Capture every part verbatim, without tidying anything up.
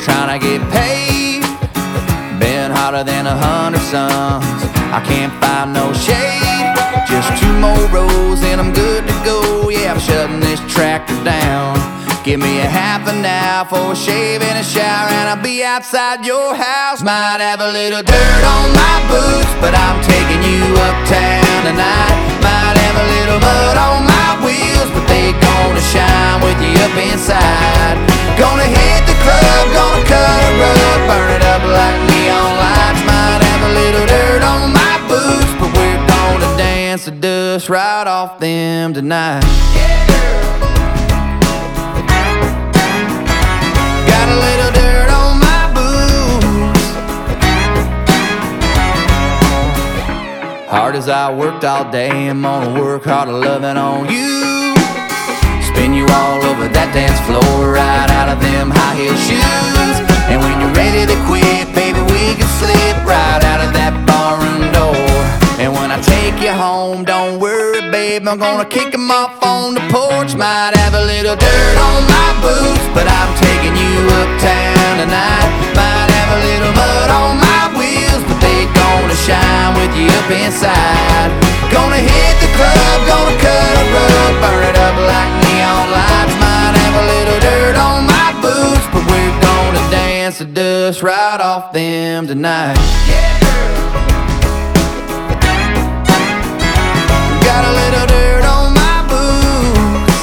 just trying to get paid. Been hotter than a hundred suns. I can't find no shade. Just two more rows and I'm good to go. Yeah, I'm shutting this tractor down. Give me a half an hour for a shave and a shower, and I'll be outside your house. Might have a little dirt on my boots, but I'm taking you uptown tonight. Might have a little mud on my wheels, but they gonna shine with you up inside. Gonna hit the club, gonna cut a rug, burn it up like neon lights. Might have a little dirt on my boots, but we're gonna dance the dust right off them tonight. Yeah, girl. Got a little dirt on my boots. Hard as I worked all day, I'm gonna work harder loving on you. Spin you all over that dance floor, right out of them high heel shoes. And when you're ready to quit, baby, we can slip right out of that barroom door. And when I take you home, don't worry, babe, I'm gonna kick 'em off on the porch. Might have a little dirt on my boots, but I'm taking you uptown tonight. Might have a little mud on my wheels, but they gonna shine with you up inside. Gonna hit the club, gonna cut a rug, burn it up like neon lights. Might have a little dirt on my boots, but we're gonna dance the dust right off them tonight. Yeah. Got a little dirt on my boots.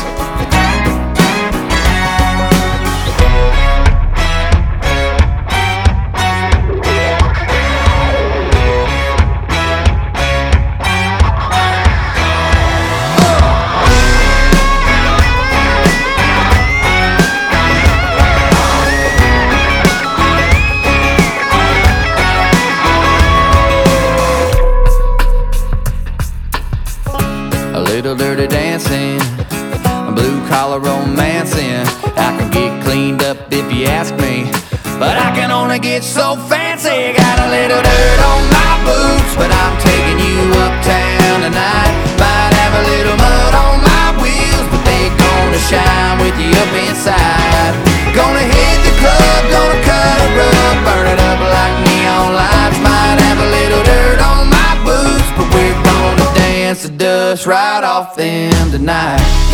A little dirty dancing, blue collar romancing. I can get cleaned up if you ask me, but I can only get so fancy. Got a little dirt on my boots, but I'm taking you uptown tonight. Might have a little mud on my wheels, but they gonna shine with you up inside. Gonna hit the club, gonna cut a rug, burn it up like neon lights. Might have a little dirt on my boots, but we're gonna dance the dust right off them tonight.